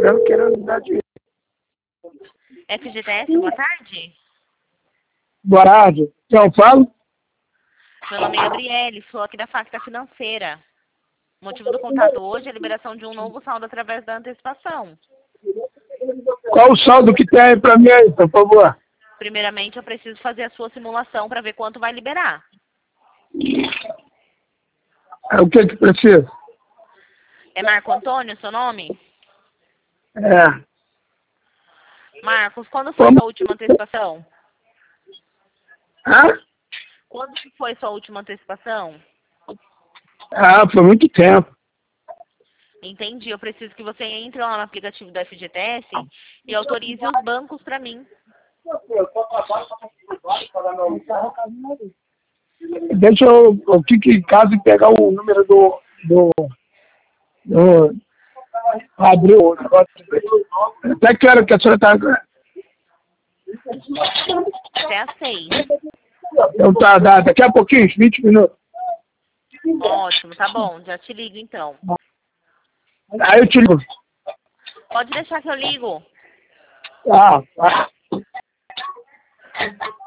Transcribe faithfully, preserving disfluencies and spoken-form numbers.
governo querendo me dar dinheiro. F G T S, boa tarde. Boa tarde. Quem eu falo? Meu nome é Gabriele, sou aqui da Facta Financeira. O motivo do contato hoje é a liberação de um novo saldo através da antecipação. Qual o saldo que tem aí pra mim aí, por favor? Primeiramente, eu preciso fazer a sua simulação para ver quanto vai liberar. É o que que precisa? É Marco Antônio, seu nome? É. Marcos, quando foi Como? sua última antecipação? Hã? Quando que foi sua última antecipação? Ah, foi muito tempo. Entendi. Eu preciso que você entre lá no aplicativo do F G T S e autorize os bancos para mim. Deixa eu, eu fico em casa e pegar o número do... do, do abrir o negócio. Até que hora que a senhora tá... Até às seis. Eu tá, dá, daqui a pouquinho, uns vinte minutos. Ótimo, tá bom. Já te ligo então. Aí eu te ligo. Pode deixar que eu ligo. Ah, ah.